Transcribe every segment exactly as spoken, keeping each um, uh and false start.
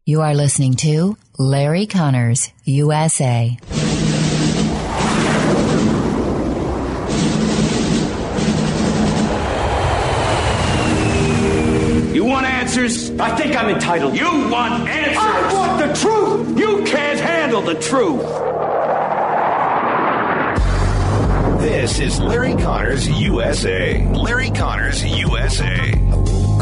You are listening to Larry Connors, U S A. You want answers? I think I'm entitled. You want answers? I want the truth! You can't handle the truth! This is Larry Connors, U S A. Larry Connors, U S A.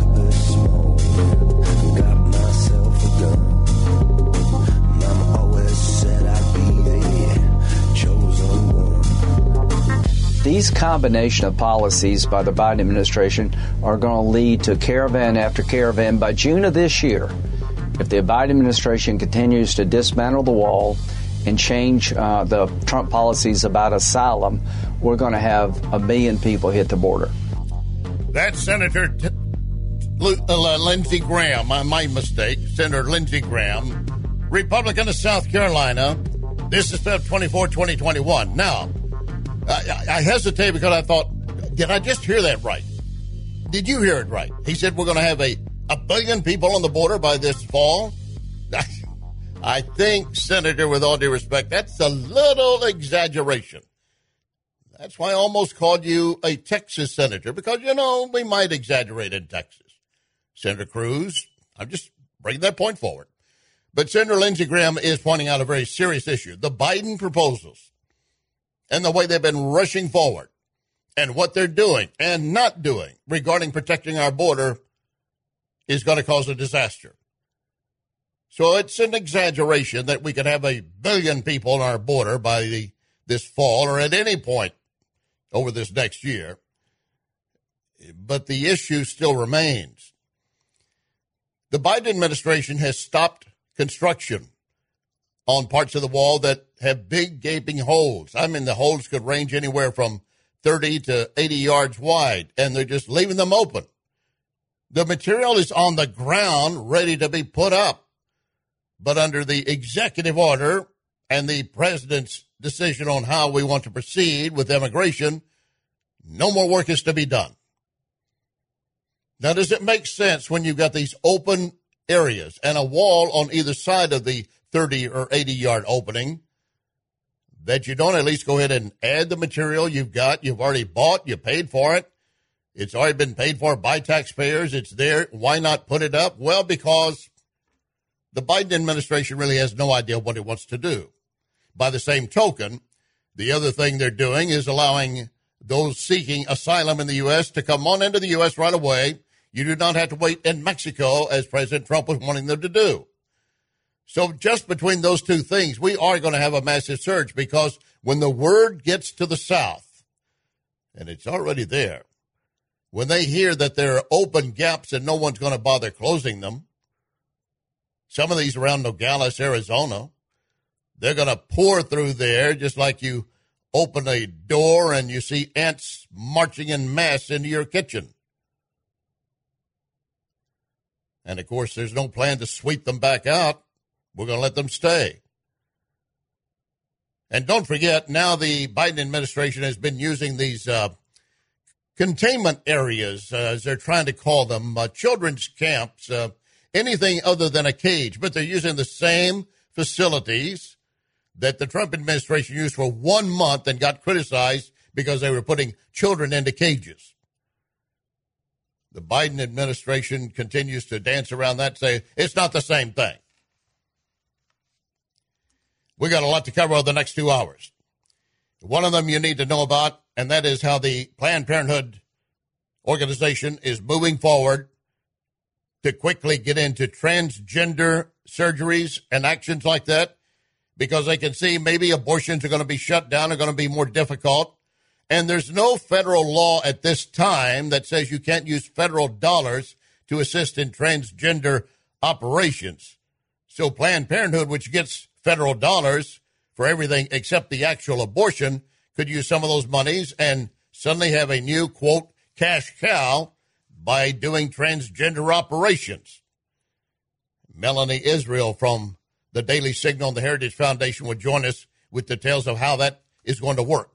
These combination of policies by the Biden administration are going to lead to caravan after caravan by June of this year. If the Biden administration continues to dismantle the wall and change uh, the Trump policies about asylum, we're going to have a million people hit the border. That's Senator T- L- uh, Lindsey Graham. My, my mistake. Senator Lindsey Graham, Republican of South Carolina. This is February twenty-fourth, twenty twenty-one. Now, I, I hesitate because I thought, did I just hear that right? Did you hear it right? He said we're going to have a, a billion people on the border by this fall. I think, Senator, with all due respect, that's a little exaggeration. That's why I almost called you a Texas senator, because, you know, we might exaggerate in Texas. Senator Cruz, I'm just bringing that point forward. But Senator Lindsey Graham is pointing out a very serious issue. The Biden proposals and the way they've been rushing forward and what they're doing and not doing regarding protecting our border is going to cause a disaster. So it's an exaggeration that we could have a billion people on our border by the, this fall or at any point over this next year. But the issue still remains. The Biden administration has stopped construction on parts of the wall that have big gaping holes. I mean, the holes could range anywhere from thirty to eighty yards wide, and they're just leaving them open. The material is on the ground, ready to be put up. But under the executive order and the president's decision on how we want to proceed with immigration, no more work is to be done. Now, does it make sense when you've got these open areas and a wall on either side of the thirty or eighty yard opening that you don't at least go ahead and add the material you've got, you've already bought, you paid for it, it's already been paid for by taxpayers, it's there, why not put it up? Well, because the Biden administration really has no idea what it wants to do. By the same token, the other thing they're doing is allowing those seeking asylum in the U S to come on into the U S right away. You do not have to wait in Mexico, as President Trump was wanting them to do. So just between those two things, we are going to have a massive surge, because when the word gets to the South, and it's already there, when they hear that there are open gaps and no one's going to bother closing them, some of these around Nogales, Arizona, they're going to pour through there just like you open a door and you see ants marching en masse into your kitchen. And, of course, there's no plan to sweep them back out. We're going to let them stay. And don't forget, now the Biden administration has been using these uh, containment areas, uh, as they're trying to call them, uh, children's camps, uh, anything other than a cage. But they're using the same facilities that the Trump administration used for one month and got criticized because they were putting children into cages. The Biden administration continues to dance around that, say it's not the same thing. We got a lot to cover over the next two hours. One of them you need to know about, and that is how the Planned Parenthood organization is moving forward to quickly get into transgender surgeries and actions like that, because they can see maybe abortions are going to be shut down, are going to be more difficult. And there's no federal law at this time that says you can't use federal dollars to assist in transgender operations. So Planned Parenthood, which gets federal dollars for everything except the actual abortion, could use some of those monies and suddenly have a new, quote, cash cow by doing transgender operations. Melanie Israel from the Daily Signal and the Heritage Foundation will join us with details of how that is going to work.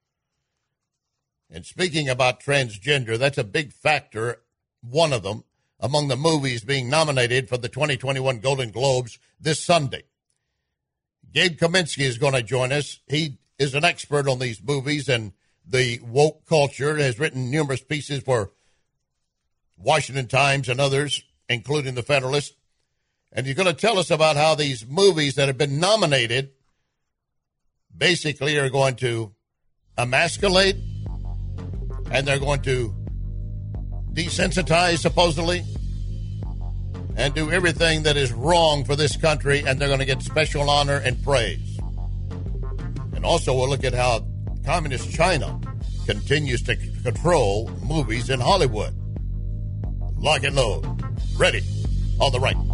And speaking about transgender, that's a big factor, one of them, among the movies being nominated for the twenty twenty-one Golden Globes this Sunday. Gabe Kaminsky is going to join us. He is an expert on these movies and the woke culture, has written numerous pieces for Washington Times and others, including the Federalist. And he's going to tell us about how these movies that have been nominated basically are going to emasculate and they're going to desensitize, supposedly, and do everything that is wrong for this country, and they're going to get special honor and praise. And also we'll look at how Communist China continues to c- control movies in Hollywood. Lock and load. Ready. On the right.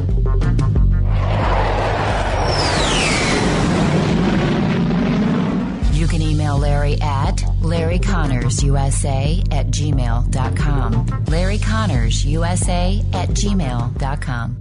You can email Larry at Larry Connors U S A at gmail dot com. Larry Connors U S A at gmail dot com.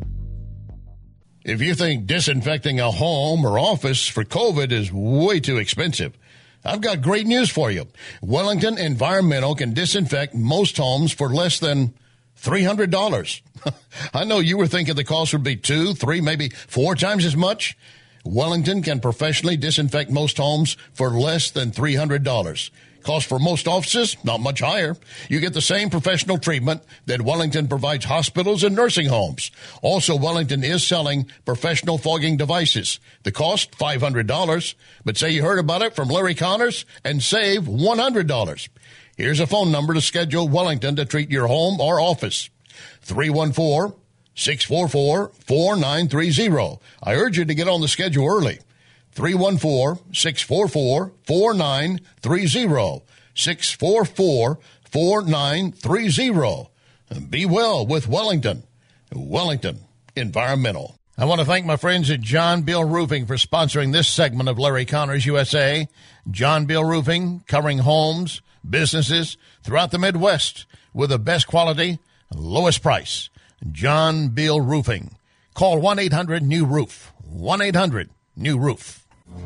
If you think disinfecting a home or office for COVID is way too expensive, I've got great news for you. Wellington Environmental can disinfect most homes for less than three hundred dollars. I know you were thinking the cost would be two, three, maybe four times as much. Wellington can professionally disinfect most homes for less than three hundred dollars. Cost for most offices, not much higher. You get the same professional treatment that Wellington provides hospitals and nursing homes. Also, Wellington is selling professional fogging devices. The cost, five hundred dollars. But say you heard about it from Larry Connors and save one hundred dollars. Here's a phone number to schedule Wellington to treat your home or office. three one four, six four four, four nine three zero. I urge you to get on the schedule early. three one four, six four four, four nine three zero. six four four, four nine three zero. Be well with Wellington. Wellington Environmental. I want to thank my friends at John Bill Roofing for sponsoring this segment of Larry Connors U S A. John Bill Roofing, covering homes, businesses throughout the Midwest with the best quality, lowest price. John Bill Roofing. Call one eight hundred new roof. one eight hundred new roof.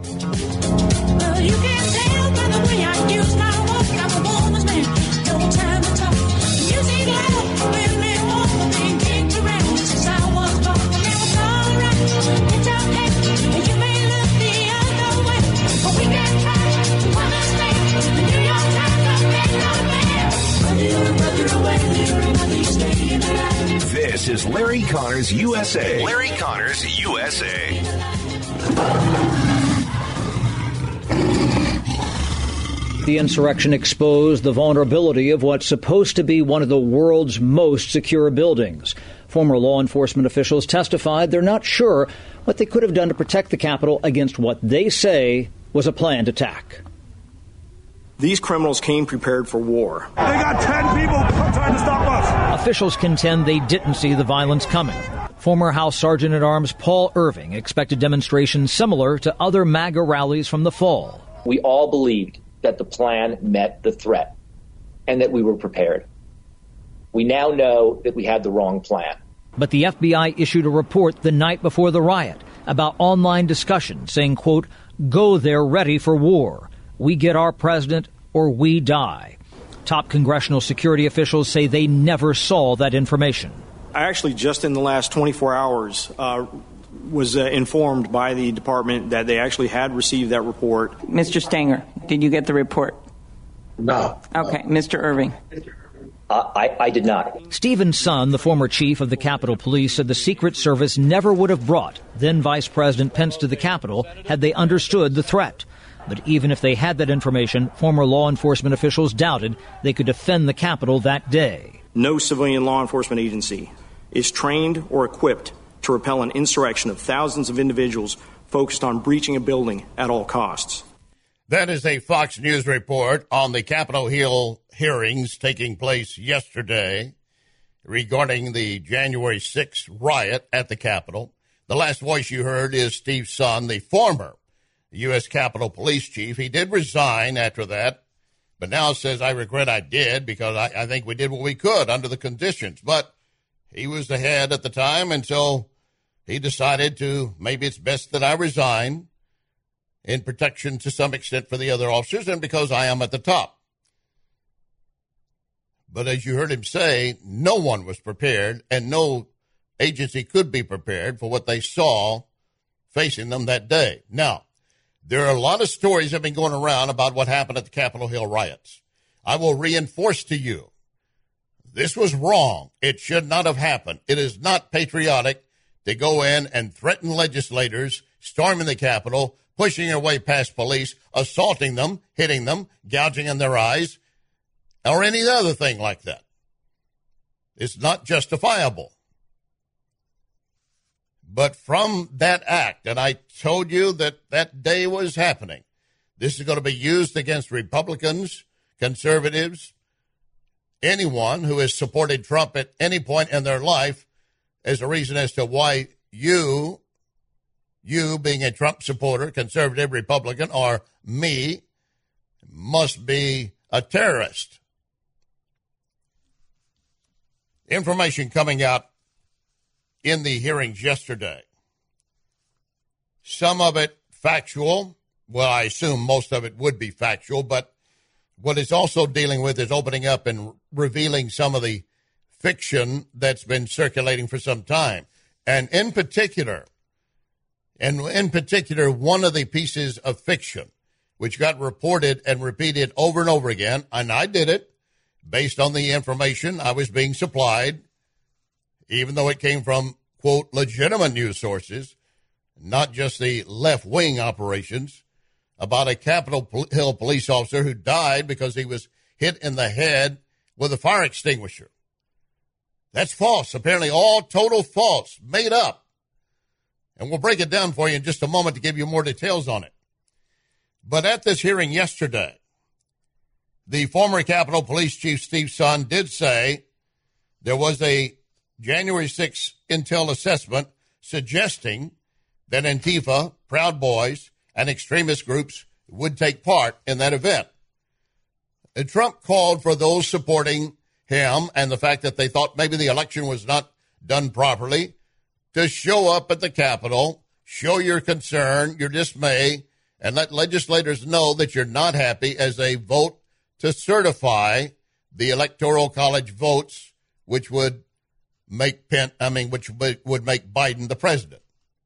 Well, you can't tell by the way I use my walk. I'm a woman's man. No time to talk. Music loud, really warm, being kicked around since I was born. Now it's all right. It's okay. And you may look the other way, but we can try to understand. The New York Times are making our man. Whether you're a brother away there or whether you stay in the light. This is Larry Connors U S A. Larry Connors U S A. The insurrection exposed the vulnerability of what's supposed to be one of the world's most secure buildings. Former law enforcement officials testified they're not sure what they could have done to protect the Capitol against what they say was a planned attack. These criminals came prepared for war. They got ten people trying to stop us. Officials contend they didn't see the violence coming. Former House Sergeant-at-Arms Paul Irving expected demonstrations similar to other MAGA rallies from the fall. We all believed that the plan met the threat and that we were prepared. We now know that we had the wrong plan. But the F B I issued a report the night before the riot about online discussion saying, quote, "Go there ready for war. We get our president or we die." Top congressional security officials say they never saw that information. I actually, just in the last twenty-four hours, uh, was uh, informed by the department that they actually had received that report. Mister Stanger, did you get the report? No. Okay, Mister Irving. Uh, I, I did not. Stephen Sun, the former chief of the Capitol Police, said the Secret Service never would have brought then Vice President Pence to the Capitol had they understood the threat. But even if they had that information, former law enforcement officials doubted they could defend the Capitol that day. No civilian law enforcement agency is trained or equipped to repel an insurrection of thousands of individuals focused on breaching a building at all costs. That is a Fox News report on the Capitol Hill hearings taking place yesterday regarding the January sixth riot at the Capitol. The last voice you heard is Steve Sun, the former U S Capitol Police Chief. He did resign after that, but now says, I regret I did because I, I think we did what we could under the conditions. But he was the head at the time, and so he decided to, maybe it's best that I resign in protection to some extent for the other officers and because I am at the top. But as you heard him say, no one was prepared, and no agency could be prepared for what they saw facing them that day. Now, there are a lot of stories that have been going around about what happened at the Capitol Hill riots. I will reinforce to you, this was wrong. It should not have happened. It is not patriotic to go in and threaten legislators, storming the Capitol, pushing their way past police, assaulting them, hitting them, gouging in their eyes, or any other thing like that. It's not justifiable. But from that act, and I told you that that day was happening, this is going to be used against Republicans, conservatives, anyone who has supported Trump at any point in their life as a reason as to why you, you being a Trump supporter, conservative, Republican, or me, must be a terrorist. Information coming out in the hearings yesterday. Some of it factual. Well, I assume most of it would be factual, but what it's also dealing with is opening up and revealing some of the fiction that's been circulating for some time. And in particular, and in particular, one of the pieces of fiction which got reported and repeated over and over again, and I did it based on the information I was being supplied, even though it came from, quote, legitimate news sources, not just the left-wing operations, about a Capitol Hill police officer who died because he was hit in the head with a fire extinguisher. That's false. Apparently all total false, made up. And we'll break it down for you in just a moment to give you more details on it. But at this hearing yesterday, the former Capitol Police Chief Steve Sund did say there was a January sixth intel assessment suggesting that Antifa, Proud Boys, and extremist groups would take part in that event. And Trump called for those supporting him and the fact that they thought maybe the election was not done properly to show up at the Capitol, show your concern, your dismay, and let legislators know that you're not happy as they vote to certify the Electoral College votes, which would make Pence, I mean, which would make Biden the president.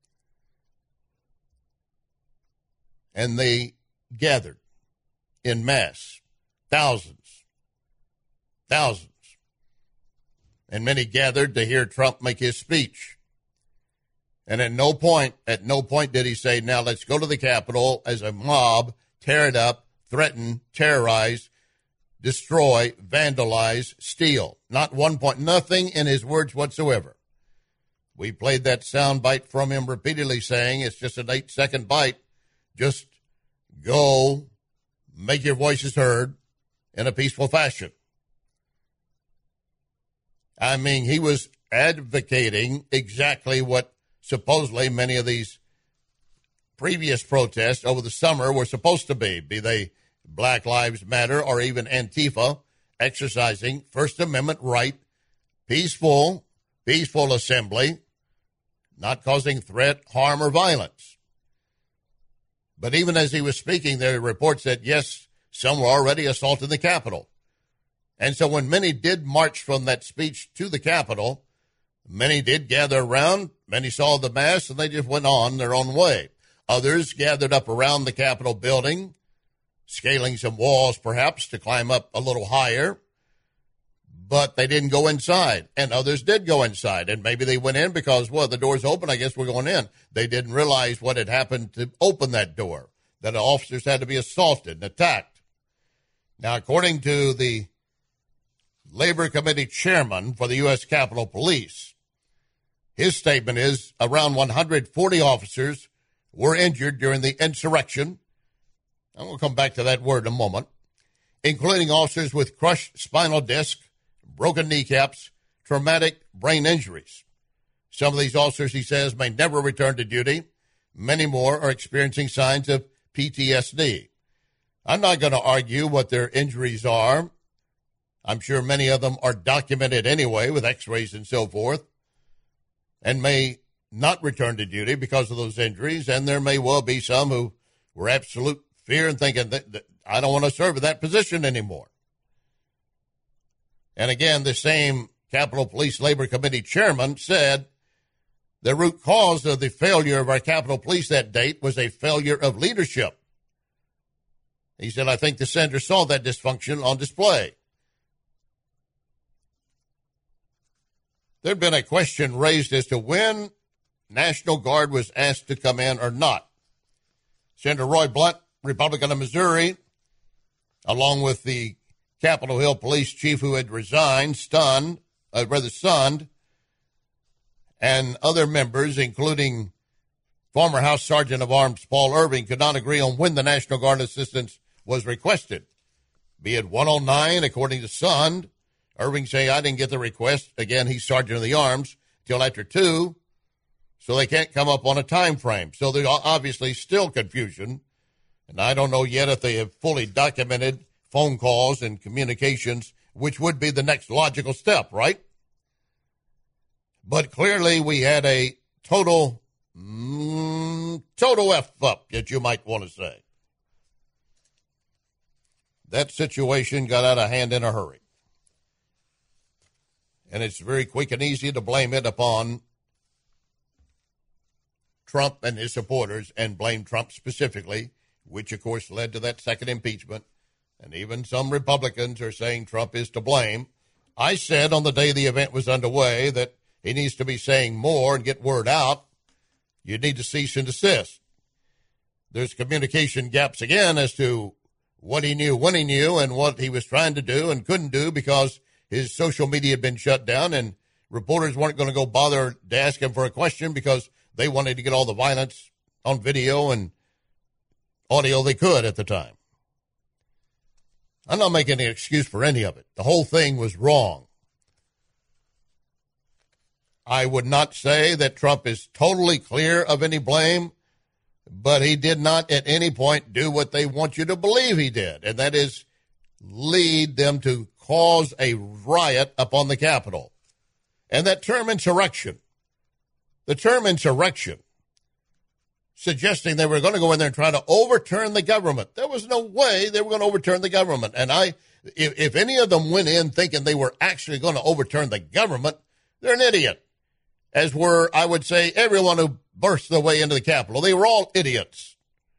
And they gathered in mass, thousands, thousands. And many gathered to hear Trump make his speech. And at no point, at no point did he say, now let's go to the Capitol as a mob, tear it up, threaten, terrorize, destroy, vandalize, steal. Not one point, nothing in his words whatsoever. We played that sound bite from him repeatedly saying it's just an eight-second bite. Just go, make your voices heard in a peaceful fashion. I mean, he was advocating exactly what supposedly many of these previous protests over the summer were supposed to be, be they Black Lives Matter or even Antifa, exercising First Amendment right, peaceful, peaceful assembly, not causing threat, harm, or violence. But even as he was speaking, there were reports that, yes, some were already assaulting the Capitol. And so when many did march from that speech to the Capitol, many did gather around, many saw the mass, and they just went on their own way. Others gathered up around the Capitol building, scaling some walls perhaps to climb up a little higher, but they didn't go inside. And others did go inside, and maybe they went in because, well, the door's open, I guess we're going in. They didn't realize what had happened to open that door, that officers had to be assaulted and attacked. Now, according to the Labor Committee chairman for the U S Capitol Police, his statement is around one hundred forty officers were injured during the insurrection. I'm going to come back to that word in a moment, including officers with crushed spinal disc, broken kneecaps, traumatic brain injuries. Some of these officers, he says, may never return to duty. Many more are experiencing signs of P T S D. I'm not going to argue what their injuries are. I'm sure many of them are documented anyway with x-rays and so forth, and may not return to duty because of those injuries. And there may well be some who were absolute fear and thinking that, that I don't want to serve in that position anymore. And again, the same Capitol Police Labor Committee chairman said the root cause of the failure of our Capitol Police that date was a failure of leadership. He said, I think the senator saw that dysfunction on display. There had been a question raised as to when National Guard was asked to come in or not. Senator Roy Blunt, Republican of Missouri, along with the Capitol Hill police chief who had resigned, stunned, uh, rather stunned, and other members, including former House Sergeant of Arms Paul Irving, could not agree on when the National Guard assistance was requested. Be it one oh nine, according to Sund. Irving say, I didn't get the request. Again, he's Sergeant of the Arms till after two, so they can't come up on a time frame. So there's obviously still confusion, and I don't know yet if they have fully documented phone calls and communications, which would be the next logical step, right? But clearly we had a total, mm, total F-up, that you might want to say. That situation got out of hand in a hurry. And it's very quick and easy to blame it upon Trump and his supporters, and blame Trump specifically, which, of course, led to that second impeachment. And even some Republicans are saying Trump is to blame. I said on the day the event was underway that he needs to be saying more and get word out. You need to cease and desist. There's communication gaps again as to what he knew, when he knew, and what he was trying to do and couldn't do because his social media had been shut down, and reporters weren't going to go bother to ask him for a question because they wanted to get all the violence on video and audio they could at the time. I'm not making any excuse for any of it. The whole thing was wrong. I would not say that Trump is totally clear of any blame, but he did not at any point do what they want you to believe he did, and that is lead them to cause a riot upon the Capitol. And that term insurrection, the term insurrection, suggesting they were going to go in there and try to overturn the government. There was no way they were going to overturn the government. And I, if, if any of them went in thinking they were actually going to overturn the government, they're an idiot. As were, I would say, everyone who burst their way into the Capitol. They were all idiots.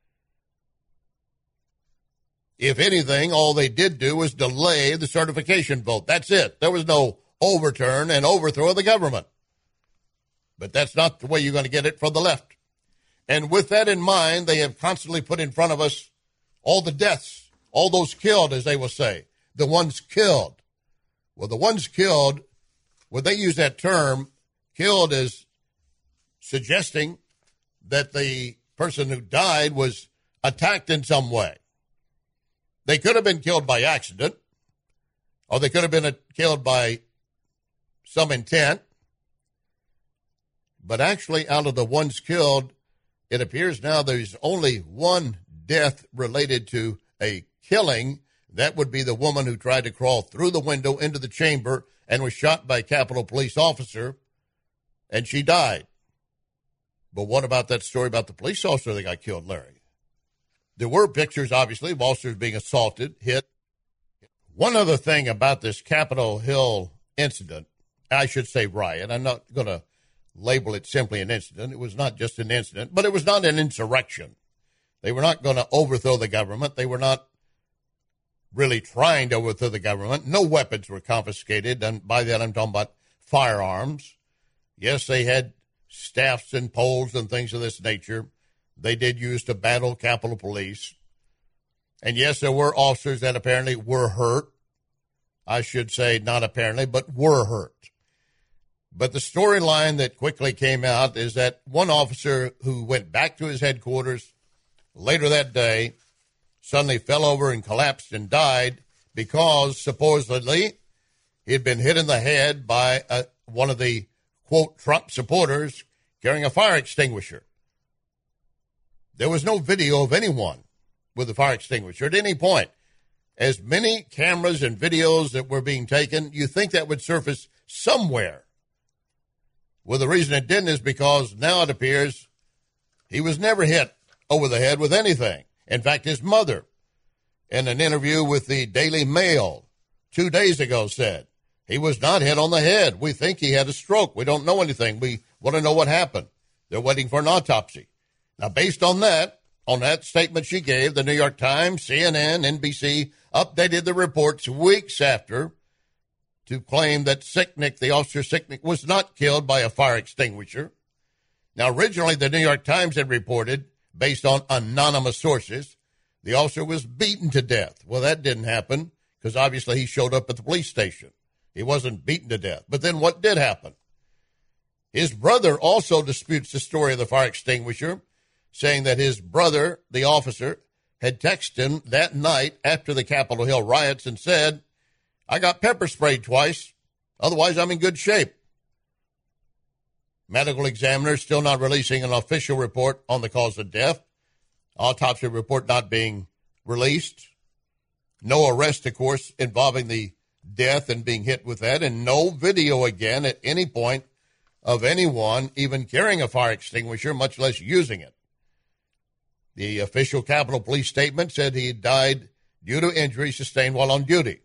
If anything, all they did do was delay the certification vote. That's it. There was no overturn and overthrow of the government. But that's not the way you're going to get it from the left. And with that in mind, they have constantly put in front of us all the deaths, all those killed, as they will say, the ones killed. Well, the ones killed, when they use that term, killed is suggesting that the person who died was attacked in some way. They could have been killed by accident, or they could have been killed by some intent. But actually, out of the ones killed, it appears now there's only one death related to a killing. That would be the woman who tried to crawl through the window into the chamber and was shot by a Capitol Police officer, and she died. But what about that story about the police officer that got killed, Larry? There were pictures, obviously, of officers being assaulted, hit. One other thing about this Capitol Hill incident, I should say riot, I'm not going to label it simply an incident. It was not just an incident, but it was not an insurrection. They were not going to overthrow the government. They were not really trying to overthrow the government. No weapons were confiscated, and by that I'm talking about firearms. Yes, they had staffs and poles and things of this nature. They did use to battle Capitol Police. And yes, there were officers that apparently were hurt. I should say not apparently, but were hurt. But the storyline that quickly came out is that one officer who went back to his headquarters later that day suddenly fell over and collapsed and died because supposedly he had been hit in the head by a, one of the, quote, Trump supporters carrying a fire extinguisher. There was no video of anyone with a fire extinguisher at any point. As many cameras and videos that were being taken, you think that would surface somewhere. Well, the reason it didn't is because now it appears he was never hit over the head with anything. In fact, his mother, in an interview with the Daily Mail two days ago, said He was not hit on the head. We think he had a stroke. We don't know anything. We want to know what happened. They're waiting for an autopsy. Now, based on that, on that statement she gave, the New York Times, C N N, N B C updated the reports weeks after to claim that Sicknick, the officer Sicknick, was not killed by a fire extinguisher. Now, originally, the New York Times had reported, based on anonymous sources, the officer was beaten to death. Well, that didn't happen because obviously he showed up at the police station. He wasn't beaten to death. But then what did happen? His brother also disputes the story of the fire extinguisher, saying that his brother, the officer, had texted him that night after the Capitol Hill riots and said, I got pepper sprayed twice. Otherwise, I'm in good shape. Medical examiner still not releasing an official report on the cause of death. Autopsy report not being released. No arrest, of course, involving the death and being hit with that, and no video again at any point of anyone even carrying a fire extinguisher, much less using it. The official Capitol Police statement said he died due to injuries sustained while on duty.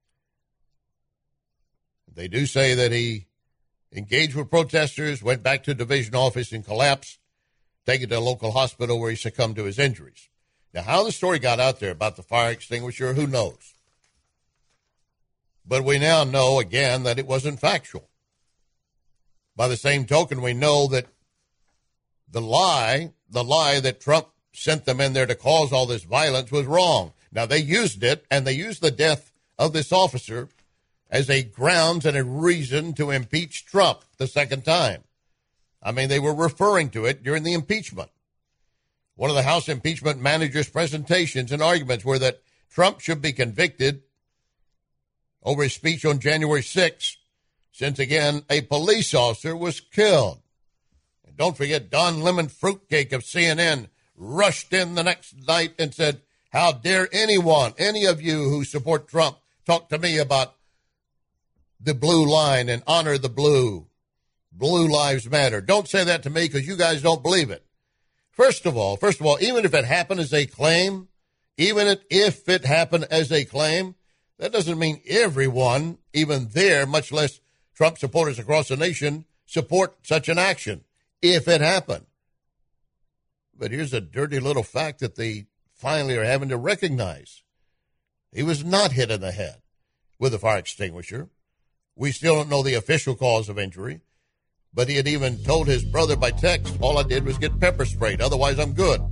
They do say that he engaged with protesters, went back to division office and collapsed, taken to a local hospital where he succumbed to his injuries. Now, how the story got out there about the fire extinguisher, who knows? But we now know, again, that it wasn't factual. By the same token, we know that the lie, the lie that Trump sent them in there to cause all this violence was wrong. Now, they used it, and they used the death of this officer as a grounds and a reason to impeach Trump the second time. I mean, they were referring to it during the impeachment. One of the House impeachment manager's presentations and arguments were that Trump should be convicted over his speech on January sixth, since, again, a police officer was killed. And don't forget, Don Lemon Fruitcake of C N N rushed in the next night and said, how dare anyone, any of you who support Trump, talk to me about the blue line and honor the blue. Blue lives matter. Don't say that to me because you guys don't believe it. First of all, first of all, even if it happened as a claim, even if it happened as a claim, that doesn't mean everyone, even there, much less Trump supporters across the nation, support such an action, if it happened. But here's a dirty little fact that they finally are having to recognize. He was not hit in the head with a fire extinguisher. We still don't know the official cause of injury, but he had even told his brother by text, all I did was get pepper sprayed, otherwise I'm good.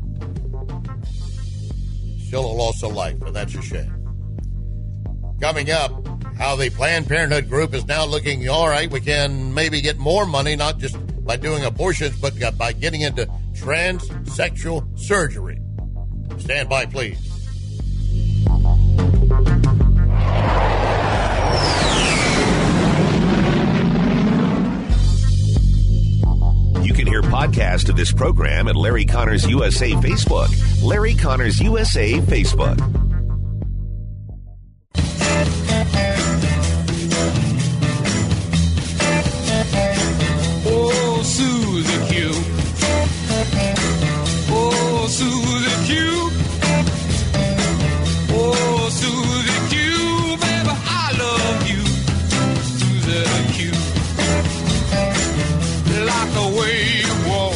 Still a loss of life, and that's a shame. Coming up, how the Planned Parenthood group is now looking, all right, we can maybe get more money, not just by doing abortions, but by getting into transsexual surgery. Stand by, please. You can hear podcast of this program at Larry Connors U S A Facebook. Larry Connors U S A Facebook. Oh, Susie Q. Oh, Susie Q. Oh, Susie Q. Baby, I love you. Susie Q. Like the way you walk.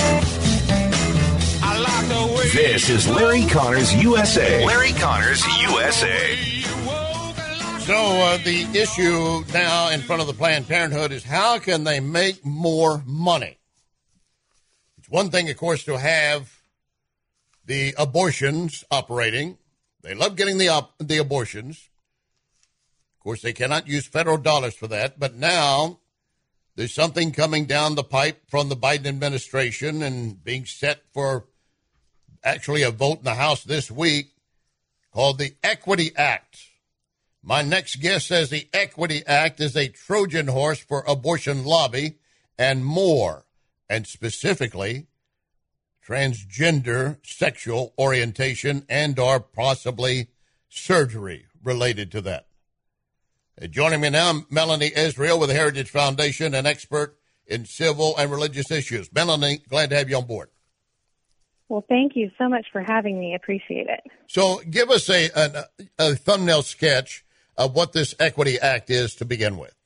I like the way. This is Larry Connors U S A. Larry Connors U S A. So uh, the issue now in front of the Planned Parenthood is how can they make more money? It's one thing, of course, to have the abortions operating. They love getting the op- the abortions. Of course, they cannot use federal dollars for that. But now there's something coming down the pipe from the Biden administration and being set for actually a vote in the House this week called the Equity Act. My next guest says the Equity Act is a Trojan horse for abortion lobby and more, and specifically transgender sexual orientation and or possibly surgery related to that. Uh, joining me now, Melanie Israel with the Heritage Foundation, an expert in civil and religious issues. Melanie, glad to have you on board. Well, thank you so much for having me. Appreciate it. So give us a, a, a thumbnail sketch of what this Equity Act is to begin with?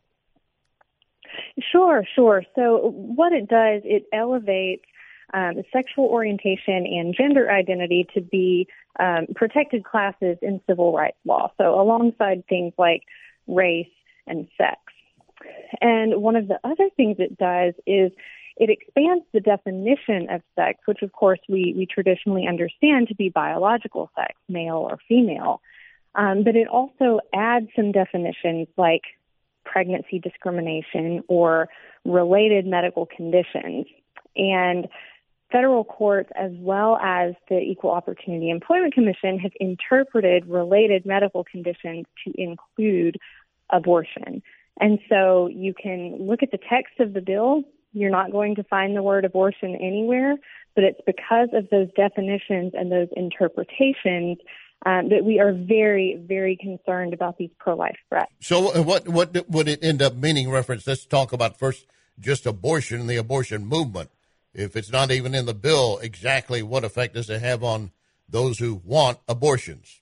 Sure, sure. So what it does, it elevates um, sexual orientation and gender identity to be um, protected classes in civil rights law. So alongside things like race and sex. And one of the other things it does is it expands the definition of sex, which of course we, we traditionally understand to be biological sex, male or female. Um, but it also adds some definitions like pregnancy discrimination or related medical conditions. And federal courts, as well as the Equal Opportunity Employment Commission, have interpreted related medical conditions to include abortion. And so you can look at the text of the bill. You're not going to find the word abortion anywhere, but it's because of those definitions and those interpretations um, that we are very, very concerned about these pro-life threats. So what what would it end up meaning, reference? Let's talk about first just abortion, the abortion movement. If it's not even in the bill, exactly what effect does it have on those who want abortions?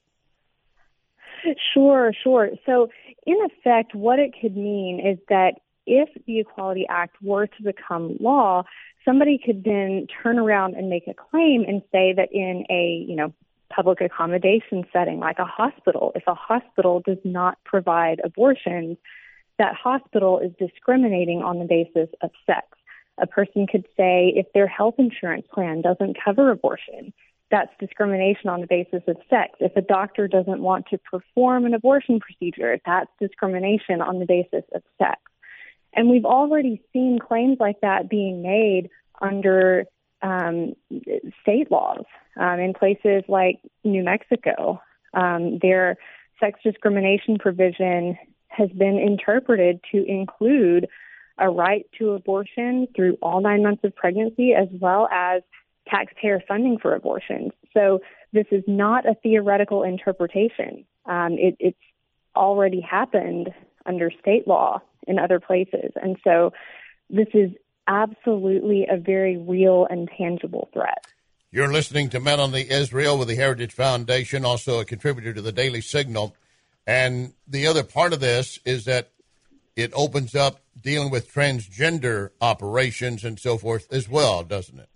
Sure, sure. So in effect, what it could mean is that if the Equality Act were to become law, somebody could then turn around and make a claim and say that in a, you know, public accommodation setting like a hospital, if a hospital does not provide abortions, that hospital is discriminating on the basis of sex. A person could say if their health insurance plan doesn't cover abortion, that's discrimination on the basis of sex. If a doctor doesn't want to perform an abortion procedure, that's discrimination on the basis of sex. And we've already seen claims like that being made under um, state laws um, in places like New Mexico. Um, their sex discrimination provision has been interpreted to include a right to abortion through all nine months of pregnancy, as well as taxpayer funding for abortions. So this is not a theoretical interpretation. Um, it, it's already happened under state law in other places. And so this is absolutely a very real and tangible threat. You're listening to Melanie Israel with the Heritage Foundation, also a contributor to the Daily Signal. And the other part of this is that it opens up dealing with transgender operations and so forth as well, doesn't it?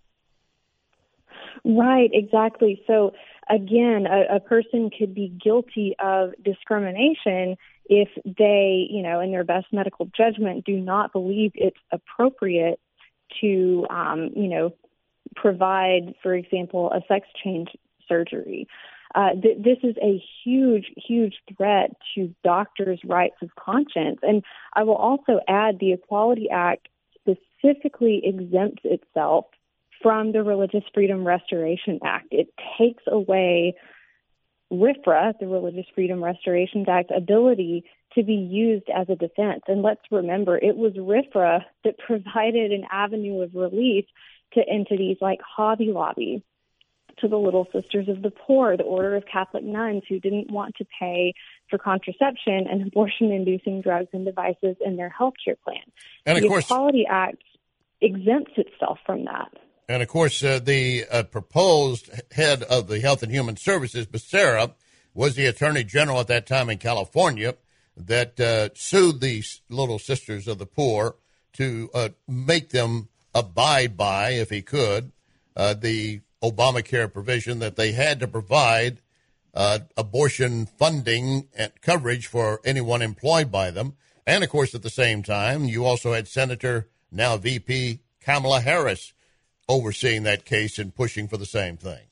Right, exactly. So again, a, a person could be guilty of discrimination if they, you know, in their best medical judgment, do not believe it's appropriate to, um, you know, provide, for example, a sex change surgery. Uh, th- this is a huge, huge threat to doctors' rights of conscience. And I will also add the Equality Act specifically exempts itself from the Religious Freedom Restoration Act. It takes away R F R A, the Religious Freedom Restoration Act, ability to be used as a defense. And let's remember, it was R F R A that provided an avenue of relief to entities like Hobby Lobby, to the Little Sisters of the Poor, the Order of Catholic Nuns who didn't want to pay for contraception and abortion-inducing drugs and devices in their health care plan. And of the course, Equality Act exempts itself from that. And, of course, uh, the uh, proposed head of the Health and Human Services, Becerra, was the Attorney General at that time in California that uh, sued these Little Sisters of the Poor to uh, make them abide by, if he could, uh, the Obamacare provision that they had to provide uh, abortion funding and coverage for anyone employed by them. And, of course, at the same time, you also had Senator, now V P, Kamala Harris overseeing that case and pushing for the same thing.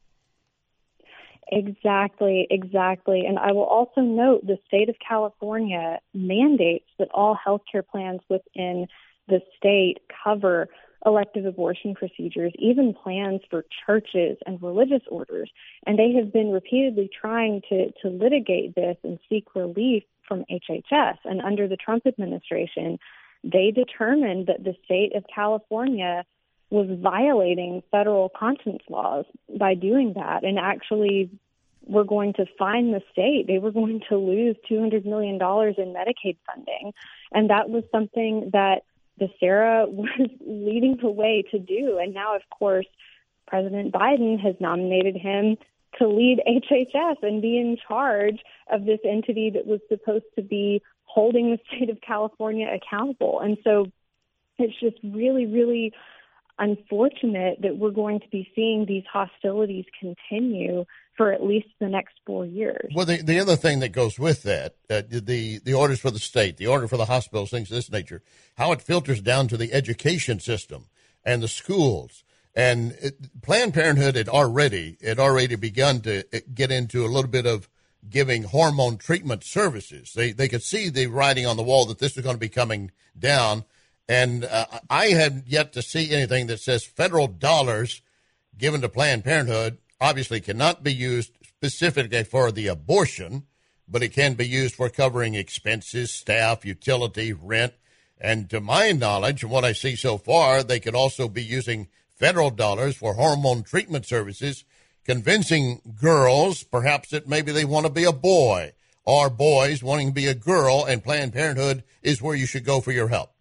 Exactly, exactly. And I will also note the state of California mandates that all healthcare plans within the state cover elective abortion procedures, even plans for churches and religious orders. And they have been repeatedly trying to, to litigate this and seek relief from H H S. And under the Trump administration, they determined that the state of California was violating federal conscience laws by doing that, and actually were going to fine the state. They were going to lose two hundred million dollars in Medicaid funding. And that was something that Becerra was leading the way to do. And now, of course, President Biden has nominated him to lead H H S and be in charge of this entity that was supposed to be holding the state of California accountable. And so it's just really, really unfortunate that we're going to be seeing these hostilities continue for at least the next four years. Well, the, the other thing that goes with that, uh, the, the orders for the state, the order for the hospitals, things of this nature, how it filters down to the education system and the schools. And it, Planned Parenthood had already, had already begun to get into a little bit of giving hormone treatment services. They, they could see the writing on the wall that this was going to be coming down. And uh, I have yet to see anything that says federal dollars given to Planned Parenthood obviously cannot be used specifically for the abortion, but it can be used for covering expenses, staff, utility, rent. And to my knowledge, and what I see so far, they could also be using federal dollars for hormone treatment services, convincing girls perhaps that maybe they want to be a boy, or boys wanting to be a girl, and Planned Parenthood is where you should go for your help.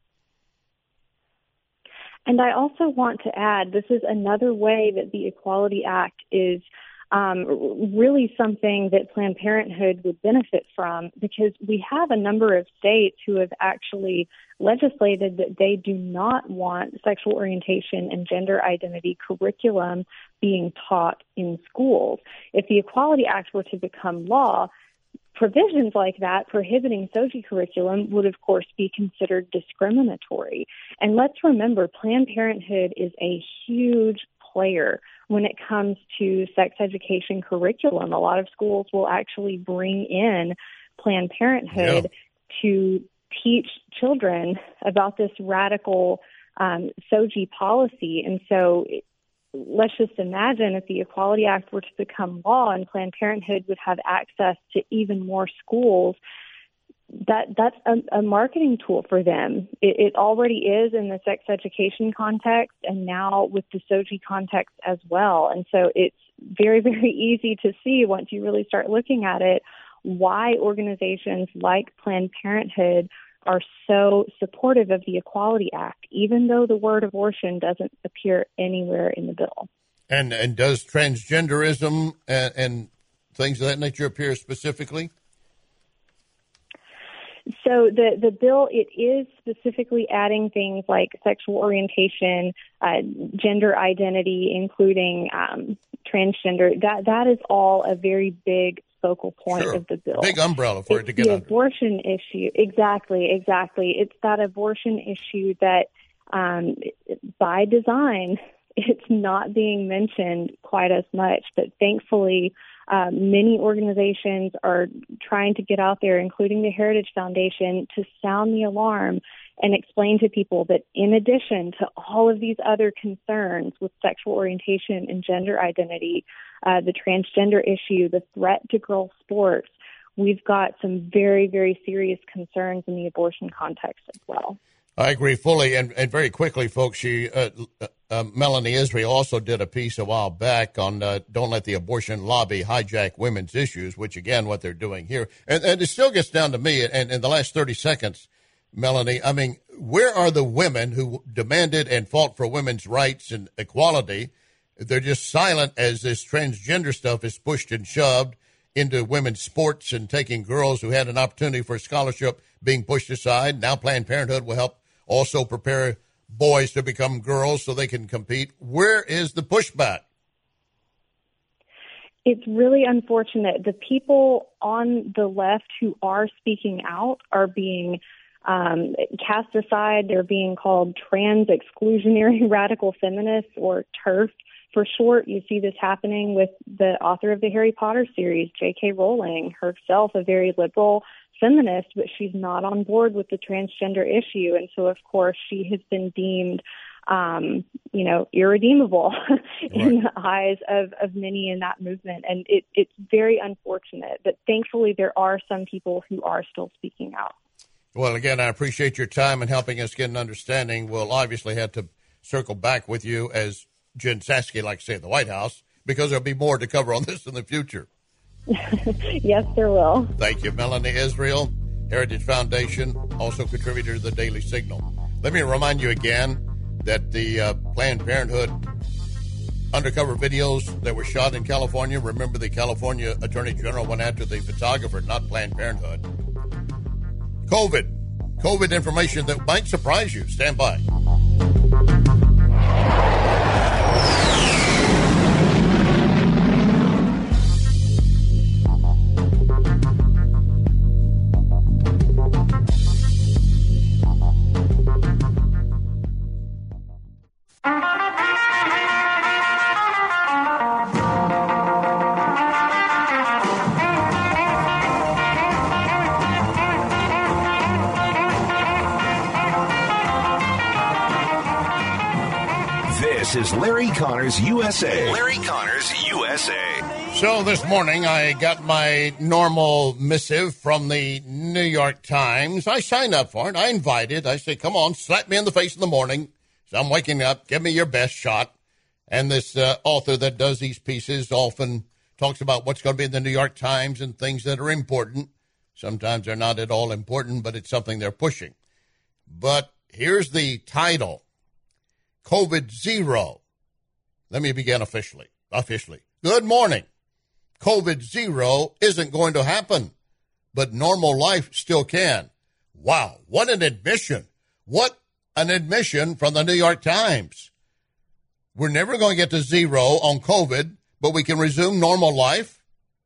And I also want to add, this is another way that the Equality Act is um, really something that Planned Parenthood would benefit from, because we have a number of states who have actually legislated that they do not want sexual orientation and gender identity curriculum being taught in schools. If the Equality Act were to become law, provisions like that prohibiting S O G I curriculum would, of course, be considered discriminatory. And let's remember, Planned Parenthood is a huge player when it comes to sex education curriculum. A lot of schools will actually bring in Planned Parenthood yeah. to teach children about this radical um, S O G I policy. And so let's just imagine if the Equality Act were to become law and Planned Parenthood would have access to even more schools, that that's a, a marketing tool for them. It, it already is in the sex education context, and now with the S O G I context as well. And so it's very, very easy to see once you really start looking at it why organizations like Planned Parenthood are so supportive of the Equality Act, even though the word abortion doesn't appear anywhere in the bill. And and does transgenderism and, and things of that nature appear specifically? So the, the bill, it is specifically adding things like sexual orientation, uh, gender identity, including um, transgender. That that is all a very big focal point sure. of the bill. Big umbrella for it's it to get the under. Abortion issue. Exactly, exactly. It's that abortion issue that um, by design, it's not being mentioned quite as much. But thankfully, uh, many organizations are trying to get out there, including the Heritage Foundation, to sound the alarm and explain to people that in addition to all of these other concerns with sexual orientation and gender identity, uh, the transgender issue, the threat to girls' sports, we've got some very, very serious concerns in the abortion context as well. I agree fully. And, and very quickly, folks, she, uh, uh, Melanie Israel also did a piece a while back on uh, don't let the abortion lobby hijack women's issues, which, again, what they're doing here. And, and it still gets down to me, and in the last thirty seconds, Melanie, I mean, where are the women who demanded and fought for women's rights and equality? They're just silent as this transgender stuff is pushed and shoved into women's sports and taking girls who had an opportunity for a scholarship being pushed aside. Now Planned Parenthood will help also prepare boys to become girls so they can compete. Where is the pushback? It's really unfortunate. The people on the left who are speaking out are being Um, cast aside. They're being called trans exclusionary radical feminists, or TERF for short. You see this happening with the author of the Harry Potter series, J K Rowling, herself a very liberal feminist, but she's not on board with the transgender issue. And so, of course, she has been deemed, um, you know, irredeemable in the eyes of, of many in that movement. And it, it's very unfortunate. But thankfully, there are some people who are still speaking out. Well, again, I appreciate your time and helping us get an understanding. We'll obviously have to circle back with you, as Jen Psaki likes to say at the White House, because there'll be more to cover on this in the future. Yes, there will. Thank you. Melanie Israel, Heritage Foundation, also contributor to the Daily Signal. Let me remind you again that the uh, Planned Parenthood undercover videos that were shot in California. Remember, the California Attorney General went after the photographer, not Planned Parenthood. COVID. COVID information that might surprise you. Stand by. This is Larry Connors U S A. Larry Connors U S A. So this morning I got my normal missive from the New York Times. I signed up for it. I invited. I said, come on, slap me in the face in the morning. So I'm waking up. Give me your best shot. And this uh, author that does these pieces often talks about what's going to be in the New York Times and things that are important. Sometimes they're not at all important, but it's something they're pushing. But here's the title. COVID zero. Let me begin officially. Officially. Good morning. COVID zero isn't going to happen, but normal life still can. Wow, what an admission. What an admission from the New York Times. We're never going to get to zero on COVID, but we can resume normal life?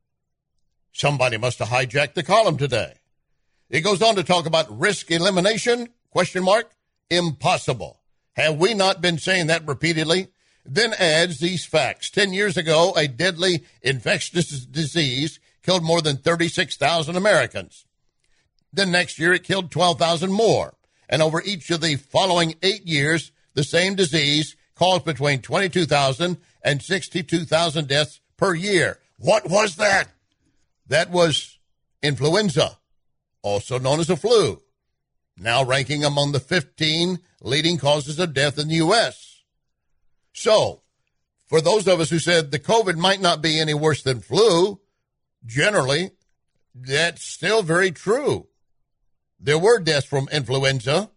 Somebody must have hijacked the column today. It goes on to talk about risk elimination, question mark, impossible. Have we not been saying that repeatedly? Then adds these facts. Ten years ago, a deadly infectious disease killed more than thirty-six thousand Americans. Then next year, it killed twelve thousand more. And over each of the following eight years, the same disease caused between twenty-two thousand and sixty-two thousand deaths per year. What was that? That was influenza, also known as the flu, now ranking among the fifteen leading causes of death in the U S. So, for those of us who said the COVID might not be any worse than flu, generally, that's still very true. There were deaths from influenza.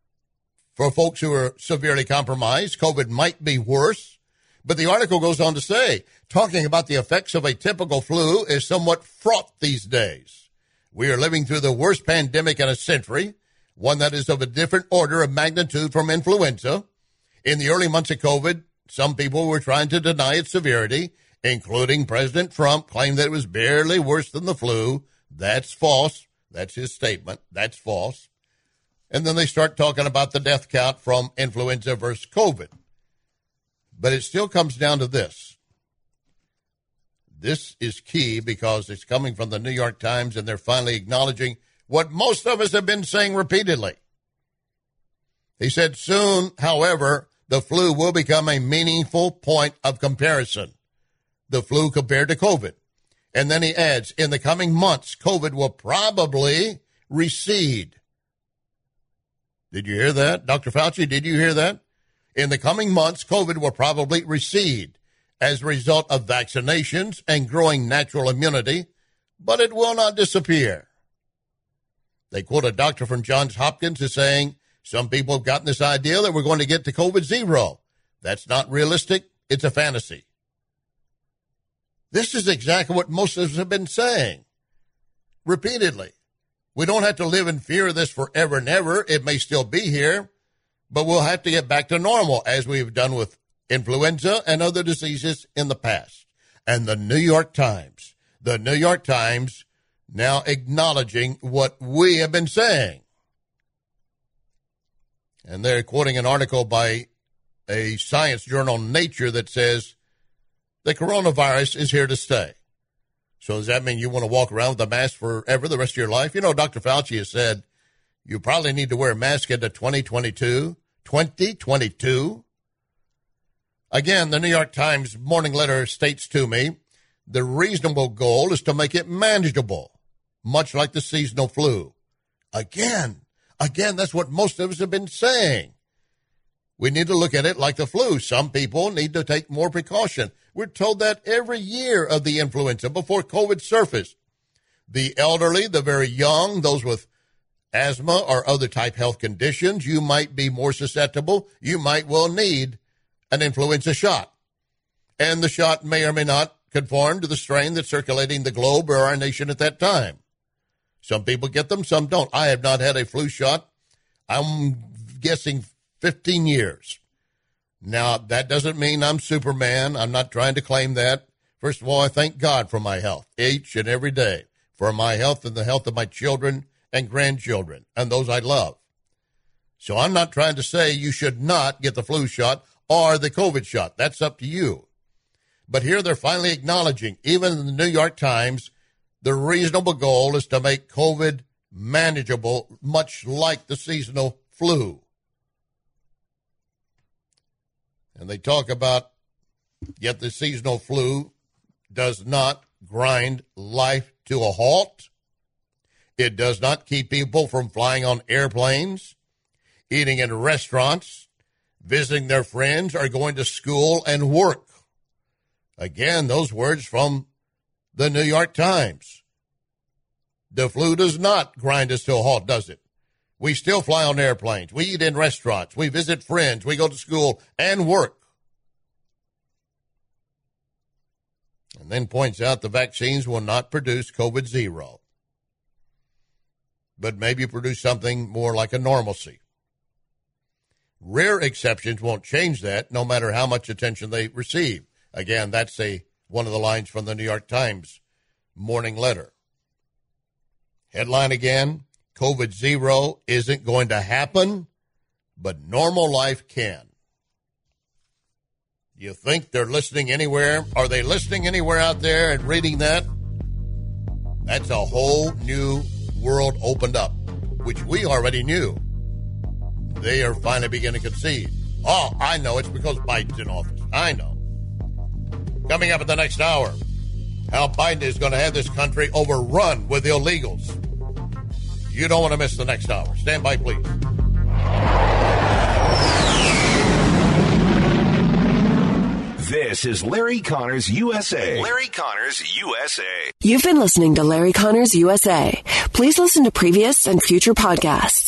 For folks who are severely compromised, COVID might be worse. But the article goes on to say, talking about the effects of a typical flu is somewhat fraught these days. We are living through the worst pandemic in a century, one that is of a different order of magnitude from influenza. In the early months of COVID, some people were trying to deny its severity, including President Trump, claimed that it was barely worse than the flu. That's false. That's his statement. That's false. And then they start talking about the death count from influenza versus COVID. But it still comes down to this. This is key because it's coming from the New York Times, and they're finally acknowledging what most of us have been saying repeatedly. He said, soon, however, the flu will become a meaningful point of comparison. The flu compared to COVID. And then he adds, in the coming months, COVID will probably recede. Did you hear that? Doctor Fauci, did you hear that? In the coming months, COVID will probably recede as a result of vaccinations and growing natural immunity, but it will not disappear. They quote a doctor from Johns Hopkins as saying, some people have gotten this idea that we're going to get to COVID zero. That's not realistic. It's a fantasy. This is exactly what most of us have been saying repeatedly. We don't have to live in fear of this forever and ever. It may still be here, but we'll have to get back to normal as we've done with influenza and other diseases in the past. And the New York Times, the New York Times now acknowledging what we have been saying. And they're quoting an article by a science journal, Nature, that says the coronavirus is here to stay. So does that mean you want to walk around with a mask forever, the rest of your life? You know, Doctor Fauci has said you probably need to wear a mask into twenty twenty-two. twenty twenty-two? Again, the New York Times morning letter states to me, the reasonable goal is to make it manageable, much like the seasonal flu. Again, again, that's what most of us have been saying. We need to look at it like the flu. Some people need to take more precaution. We're told that every year of the influenza before COVID surfaced. The elderly, the very young, those with asthma or other type health conditions, you might be more susceptible. You might well need an influenza shot. and the shot may or may not conform to the strain that's circulating the globe or our nation at that time. Some people get them, some don't. I have not had a flu shot, I'm guessing fifteen years. Now, that doesn't mean I'm Superman. I'm not trying to claim that. First of all, I thank God for my health each and every day, for my health and the health of my children and grandchildren and those I love. So I'm not trying to say you should not get the flu shot or the COVID shot. That's up to you. But here they're finally acknowledging, even in the New York Times, the reasonable goal is to make COVID manageable, much like the seasonal flu. And they talk about, yet the seasonal flu does not grind life to a halt. It does not keep people from flying on airplanes, eating in restaurants, visiting their friends, or going to school and work. Again, those words from the New York Times. The flu does not grind us to a halt, does it? We still fly on airplanes. We eat in restaurants. We visit friends. We go to school and work. And then points out the vaccines will not produce COVID zero, but maybe produce something more like a normalcy. Rare exceptions won't change that, no matter how much attention they receive. Again, that's a one of the lines from the New York Times morning letter. Headline again, COVID zero isn't going to happen, but normal life can. You think they're listening anywhere? Are they listening anywhere out there and reading that? That's a whole new world opened up, which we already knew. They are finally beginning to concede. Oh, I know. It's because Biden's in office. I know. Coming up in the next hour, how Biden is going to have this country overrun with illegals. You don't want to miss the next hour. Stand by, please. This is Larry Connors U S A. Larry Connors U S A. You've been listening to Larry Connors U S A. Please listen to previous and future podcasts